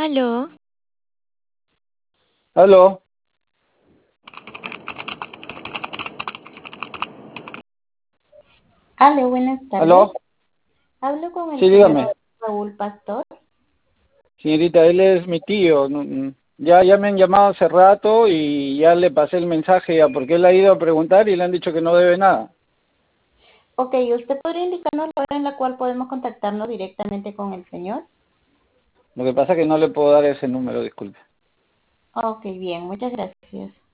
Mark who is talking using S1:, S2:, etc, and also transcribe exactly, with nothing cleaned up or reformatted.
S1: Aló,
S2: Aló,
S3: Aló, buenas tardes.
S2: aló,
S3: Hablo con el
S2: sí,
S3: señor
S2: dígame.
S3: Raúl Pastor.
S2: Señorita, él es mi tío. no- mm, Ya, ya me han llamado hace rato y ya le pasé el mensaje ya, porque él ha ido a preguntar y le han dicho que no debe nada.
S3: Ok, ¿usted podría indicarnos la hora en la cual podemos contactarnos directamente con el señor?
S2: Lo que pasa es que no le puedo dar ese número, disculpe.
S3: Ok, bien, muchas gracias.